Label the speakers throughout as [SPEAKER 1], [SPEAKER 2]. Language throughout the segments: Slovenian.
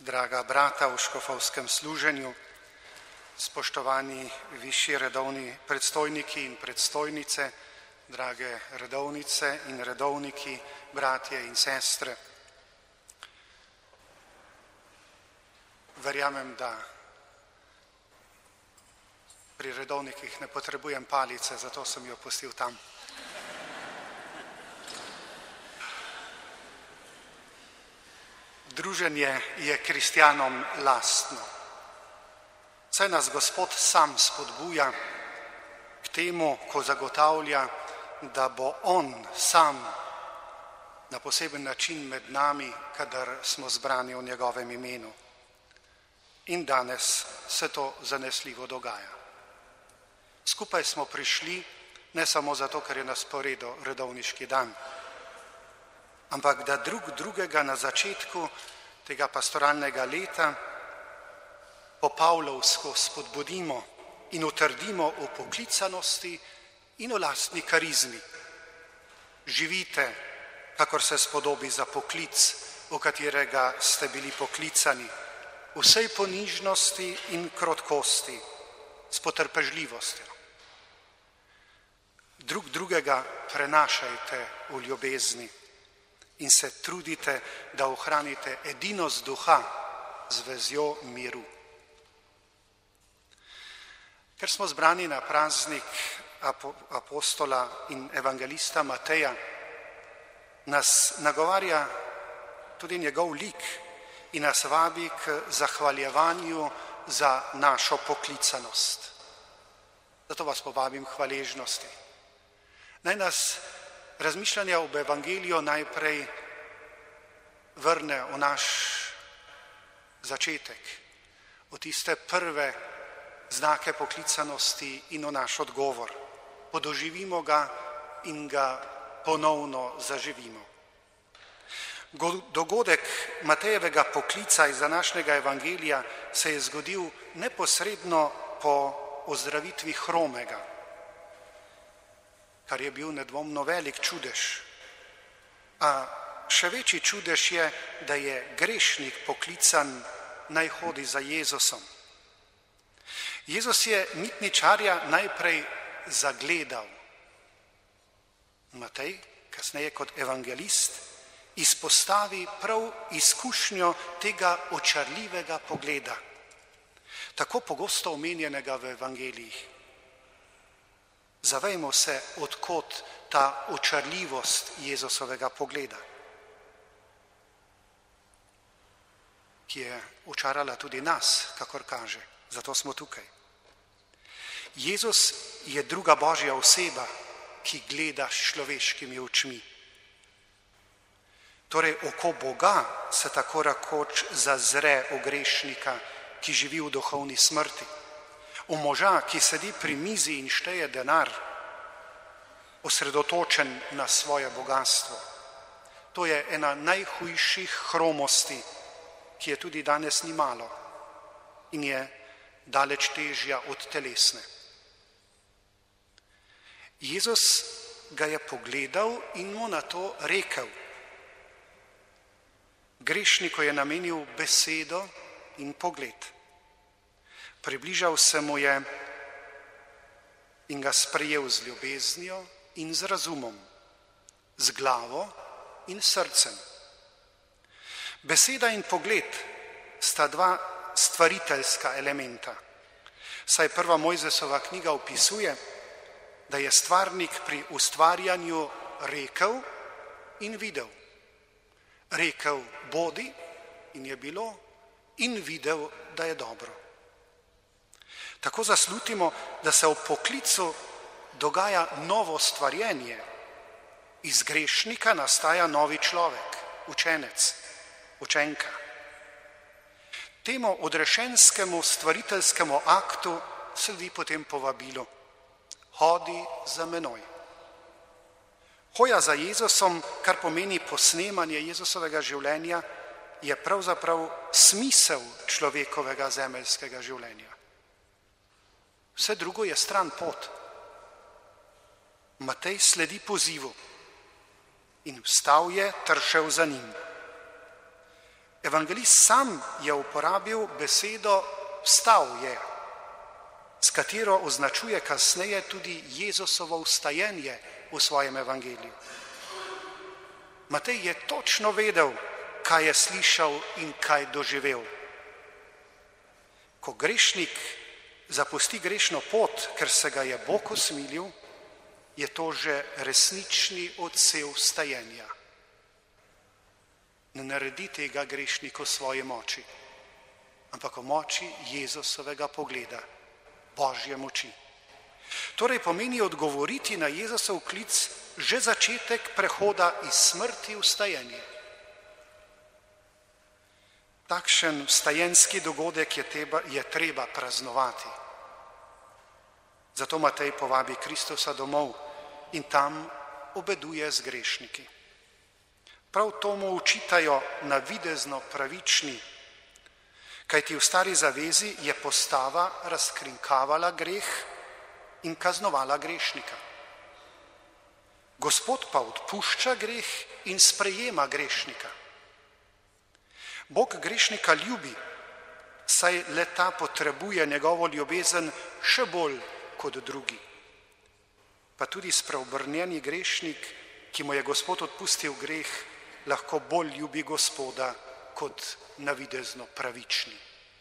[SPEAKER 1] draga brata v škofovskem služenju, spoštovani višji redovni predstojniki in predstojnice, drage redovnice in redovniki, bratje in sestre. Verjamem, da pri redovnikih ne potrebujem palice, zato sem jo pustil tam. Druženje je kristjanom lastno. Saj nas Gospod sam spodbuja k temu, ko zagotavlja, da bo On sam na poseben način med nami, kadar smo zbrani v njegovem imenu. In danes se to zanesljivo dogaja. Skupaj smo prišli ne samo zato, ker je na sporedu redovniški dan, ampak da drug drugega na začetku tega pastoralnega leta po pavlovsko spodbudimo in utrdimo v poklicanosti in v lastni karizmi. Živite, kakor se spodobi za poklic, v katerega ste bili poklicani, vsej ponižnosti in krotkosti, s potrpežljivostjo. Drug drugega prenašajte v ljubezni in se trudite, da ohranite edinost duha z vezjo miru. Ker smo zbrani na praznik apostola in evangelista Mateja, nas nagovarja tudi njegov lik in nas vabi k zahvaljevanju za našo poklicanost. Zato vas povabim k hvaležnosti. Naj nas razmišljanja ob evangeliju najprej vrne v naš začetek, v tiste prve znake poklicanosti in v naš odgovor. Podoživimo ga in ga ponovno zaživimo. Dogodek Matejevega poklica iz današnjega evangelija se je zgodil neposredno po ozdravitvi hromega, kar je bil nedvomno velik čudež. A še večji čudež je, da je grešnik poklican naj hodi za Jezusom. Jezus je mitničarja najprej zagledal. Matej, kasneje kot evangelist, izpostavi prav izkušnjo tega očarljivega pogleda, tako pogosto omenjenega v evangelijih. Zavejmo se, odkot ta očarljivost Jezusovega pogleda, ki je očarala tudi nas, kakor kaže, zato smo tukaj. Jezus je druga Božja oseba, ki gleda s človeškimi očmi. Torej, oko Boga se tako rekoč zazre v grešnika, ki živi v duhovni smrti, v moža, ki sedi pri mizi in šteje denar, osredotočen na svoje bogastvo. To je ena najhujših hromosti, ki je tudi danes ni malo in je daleč težja od telesne. Jezus ga je pogledal in mu na to rekel. Grešniku je namenil besedo in pogled. Približal se mu je in ga sprejel z ljubeznijo in z razumom, z glavo in srcem. Beseda in pogled sta dva stvariteljska elementa. Saj prva Mojzesova knjiga opisuje, da je stvarnik pri ustvarjanju rekel in videl. Rekel bodi in je bilo in videl, da je dobro. Tako zaslutimo, da se v poklicu dogaja novo stvarjenje. Iz grešnika nastaja novi človek, učenec, učenka. Temu odrešenskemu stvariteljskemu aktu sledi potem povabilo. Hodi za menoj. Hoja za Jezusom, kar pomeni posnemanje Jezusovega življenja, je pravzaprav smisel človekovega zemeljskega življenja. Vse drugo je stran pot. Matej sledi pozivu in vstal je ter šel za njim. Evangelist sam je uporabil besedo vstal je, s katero označuje kasneje tudi Jezusovo vstajenje v svojem evangeliju. Matej je točno vedel, kaj je slišal in kaj doživel. Ko grešnik zapusti grešno pot, ker se ga je Bog usmilil, je to že resnični odsev vstajenja. Ne naredi tega grešnik v svoji moči, ampak v moči Jezusovega pogleda, Božje moči. Torej pomeni odgovoriti na Jezusov klic že začetek prehoda iz smrti v vstajenje. Takšen vstajenski dogodek je treba praznovati. Zato Matej povabi Kristusa domov in tam obeduje z grešniki. Prav to mu učitajo navidezno pravični, kajti v stari zavezi je postava razkrinkavala greh in kaznovala grešnika. Gospod pa odpušča greh in sprejema grešnika. Bog grešnika ljubi, saj le-ta potrebuje njegovo ljubezen še bolj kot drugi. Pa tudi spreobrnjeni grešnik, ki mu je Gospod odpustil greh, lahko bolj ljubi Gospoda kot navidezno pravični.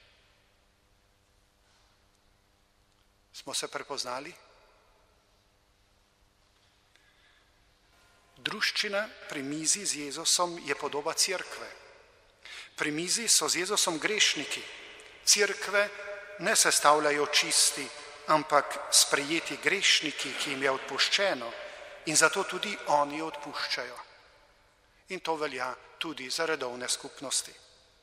[SPEAKER 1] Smo se prepoznali? Druščina pri mizi z Jezusom je podoba cerkve. Pri mizi so z Jezusom grešniki. Cerkve ne sestavljajo čisti, ampak sprejeti grešniki, ki jim je odpuščeno, in zato tudi oni odpuščajo. In to velja tudi za redovne skupnosti.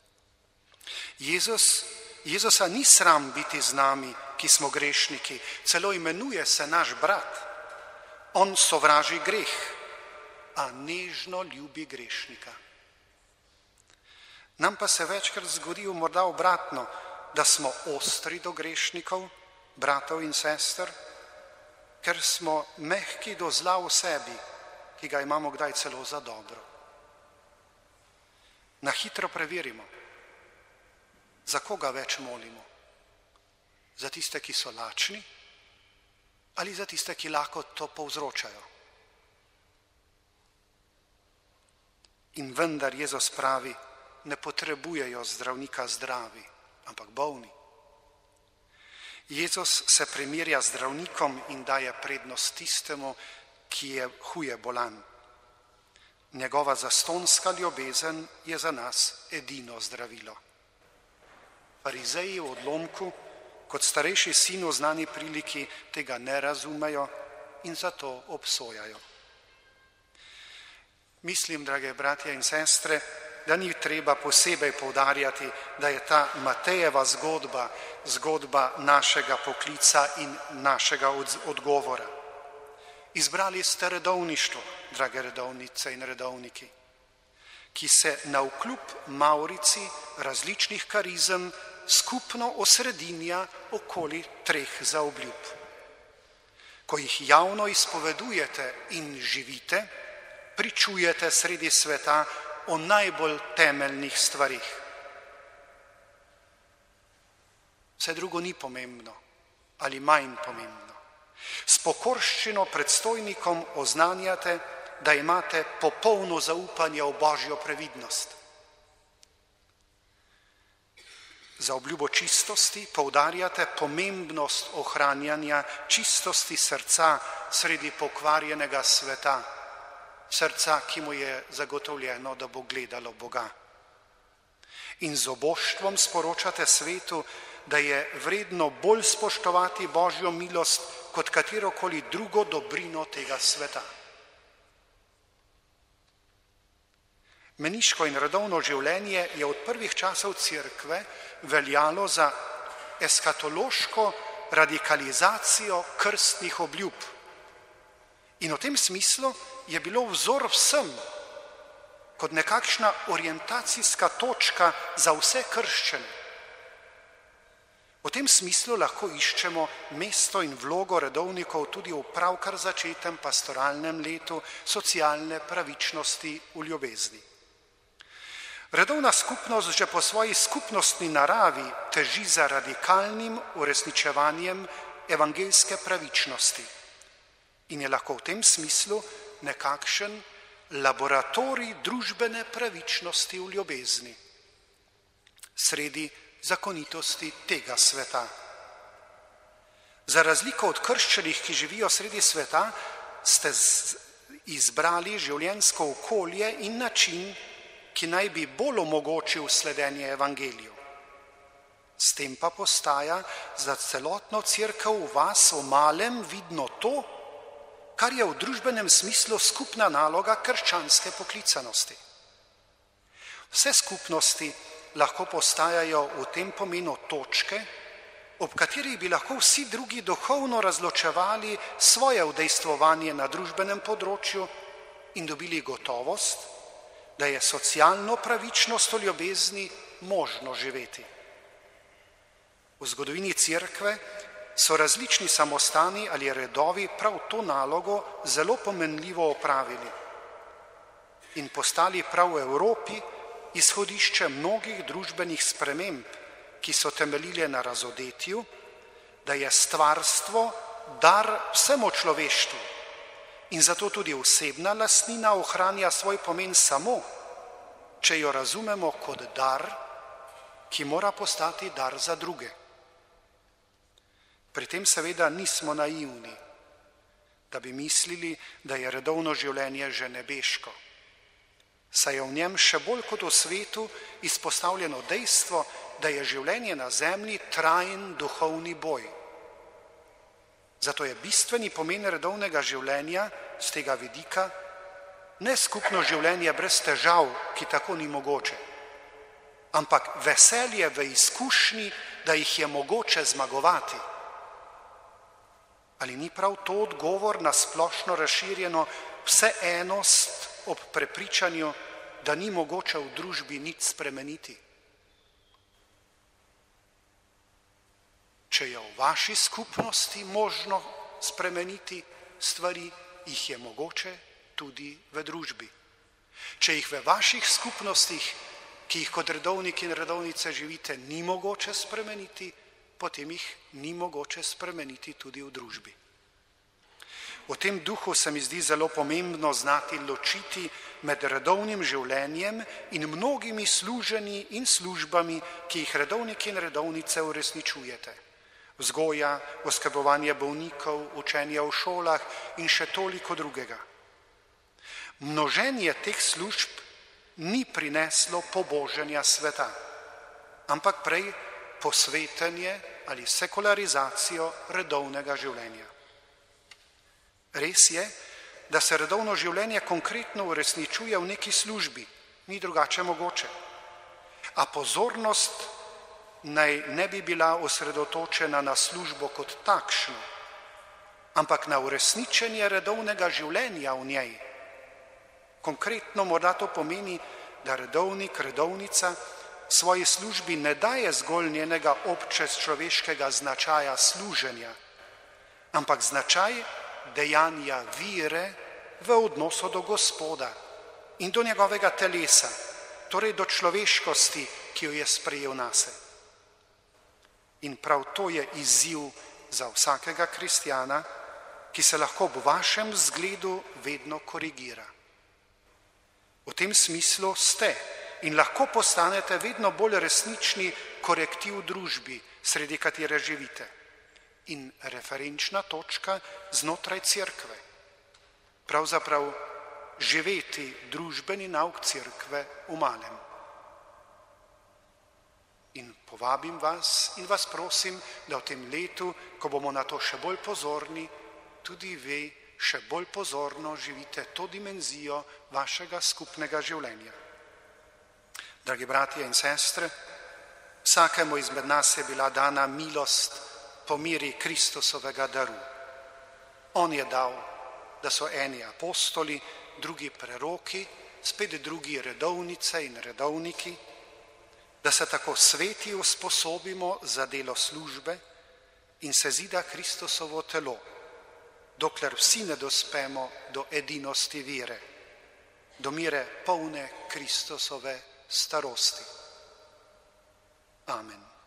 [SPEAKER 1] Jezusa ni sram biti z nami, ki smo grešniki, celo imenuje se naš brat. On sovraži greh, a nežno ljubi grešnika. Nam pa se večkrat zgodi morda obratno, da smo ostri do grešnikov, bratov in sester, ker smo mehki do zla v sebi, ki ga imamo kdaj celo za dobro. Na hitro preverimo, za koga več molimo. Za tiste, ki so lačni, ali za tiste, ki lahko to povzročajo. In vendar Jezus pravi, ne potrebujejo zdravnika zdravi, ampak bolni. Jezus se primerja z zdravnikom in daje prednost tistemu, ki je huje bolan. Njegova zastonska ljubezen je za nas edino zdravilo. Farizeji v odlomku, kot starejši sin v znani priliki, tega ne razumejo in zato obsojajo. Mislim, drage bratje in sestre, da ni treba posebej poudarjati, da je ta Matejeva zgodba našega poklica in našega odgovora. Izbrali ste redovništvo, drage redovnice in redovniki, ki se navkljub maurici različnih karizem skupno osredinja okoli 3 zaobljub. Ko jih javno izpovedujete in živite, pričujete sredi sveta o najbolj temeljnih stvarih. Vse drugo ni pomembno ali manj pomembno. S pokorščino predstojnikom oznanjate, da imate popolno zaupanje v Božjo previdnost. Za obljubo čistosti poudarjate pomembnost ohranjanja čistosti srca sredi pokvarjenega sveta, srca, ki mu je zagotovljeno, da bo gledalo Boga. In z oboštvom sporočate svetu, da je vredno bolj spoštovati Božjo milost kot katerokoli drugo dobrino tega sveta. Meniško in redovno življenje je od prvih časov cerkve veljalo za eskatološko radikalizacijo krstnih obljub. In v tem smislu je bilo vzor vsem kot nekakšna orientacijska točka za vse krščene. V tem smislu lahko iščemo mesto in vlogo redovnikov tudi v pravkar začetem pastoralnem letu socialne pravičnosti v ljubezni. Redovna skupnost že po svoji skupnostni naravi teži za radikalnim uresničevanjem evangeljske pravičnosti in je lahko v tem smislu nekakšen laboratorij družbene pravičnosti v ljubezni sredi zakonitosti tega sveta. Za razliko od krščanih, ki živijo sredi sveta, ste izbrali življenjsko okolje in način, ki naj bi bolj omogočil sledenje evangeliju. S tem pa postaja za celotno cerkev v vas v malem vidno to, kar je v družbenem smislu skupna naloga krščanske poklicanosti. Vse skupnosti lahko postajajo v tem pomenu točke, ob katerih bi lahko vsi drugi duhovno razločevali svoje udejstvovanje na družbenem področju in dobili gotovost, da je socialno pravičnost v ljubezni možno živeti. V zgodovini cerkve so različni samostani ali redovi prav to nalogo zelo pomenljivo opravili in postali prav v Evropi izhodišče mnogih družbenih sprememb, ki so temeljile na razodetju, da je stvarstvo dar vsemu človeštvu in zato tudi osebna lastnina ohranja svoj pomen samo, če jo razumemo kot dar, ki mora postati dar za druge. Pri tem seveda nismo naivni, da bi mislili, da je redovno življenje že nebeško, saj je v njem še bolj kot v svetu izpostavljeno dejstvo, da je življenje na zemlji trajen duhovni boj. Zato je bistveni pomen redovnega življenja z tega vidika ne skupno življenje brez težav, ki tako ni mogoče, ampak veselje v izkušnji, da jih je mogoče zmagovati. Ali ni prav to odgovor na splošno razširjeno vseenost ob prepričanju, da ni mogoče v družbi nič spremeniti? Če je v vaši skupnosti možno spremeniti stvari, jih je mogoče tudi v družbi. Če jih v vaših skupnostih, ki jih kot redovniki in redovnice živite, ni mogoče spremeniti, potem jih ni mogoče spremeniti tudi v družbi. V tem duhu se mi zdi zelo pomembno znati ločiti med redovnim življenjem in mnogimi služenji in službami, ki jih redovniki in redovnice uresničujete. Vzgoja, oskrbovanje bolnikov, učenje v šolah in še toliko drugega. Množenje teh služb ni prineslo poboženja sveta, ampak prej posvetenje ali sekularizacijo redovnega življenja. Res je, da se redovno življenje konkretno uresničuje v neki službi, ni drugače mogoče. A pozornost naj ne bi bila osredotočena na službo kot takšno, ampak na uresničenje redovnega življenja v njej. Konkretno morda to pomeni, da redovnik, redovnica svoji službi ne daje zgolj njenega občečloveškega značaja služenja, ampak značaj dejanja vire v odnosu do Gospoda in do njegovega telesa, torej do človeškosti, ki jo je sprejel nase. In prav to je izziv za vsakega kristjana, ki se lahko ob vašem zgledu vedno korigira. V tem smislu ste in lahko postanete vedno bolj resnični korektiv družbi, sredi katere živite, in referenčna točka znotraj cerkve. Pravzaprav živeti družbeni nauk cerkve v malem. In povabim vas in vas prosim, da v tem letu, ko bomo na to še bolj pozorni, tudi vi še bolj pozorno živite to dimenzijo vašega skupnega življenja. Dragi bratje in sestre, vsakemu izmed nas je bila dana milost po meri Kristusovega daru. On je dal, da so eni apostoli, drugi preroki, spet drugi redovnice in redovniki, da se tako sveti usposobimo za delo službe in se zida Kristusovo telo, dokler vsi ne dospemo do edinosti vire, do mire polne Kristusove starosti. Amen.